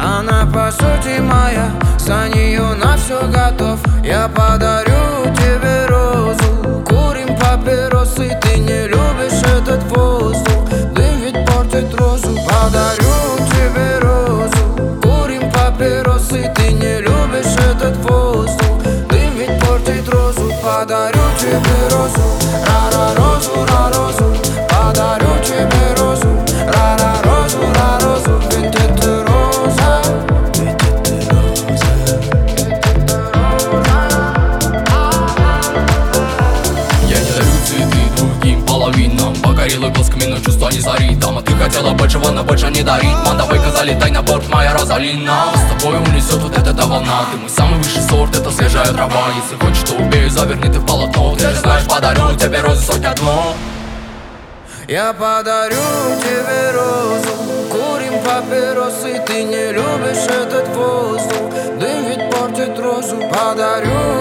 Она по сути моя, за нее на все готов. Я подарю тебе розу, курим папиросы. Ты не любишь этот воздух, дым ведь портит розу. Подарю тебе розу, курим папиросы. Ты не любишь этот воздух, дым ведь портит розу. Подарю тебе розу, ра-ра, розу, ра-розу. Подарю тебе розу, ра-ра, розу, ра-розу. Ведь это роза, ведь это роза, ведь это роза. Я не дарю цветы другим половинам, погорелый глазками, но чувства не зарит. Дама, ты хотела большего, но больше не дарить. Давай-ка залетай на борт, моя Розалина. С тобой унесет вот эта волна. Ты мой самый высший сорт, это свежая трава. Если хочешь, то убей, заверни ты в полотно. Ты же знаешь, подарю тебе розы сотня дно. Я подарю тебе розу, курим папиросы. Ты не любишь этот воздух, дым ведь портит розу. Подарю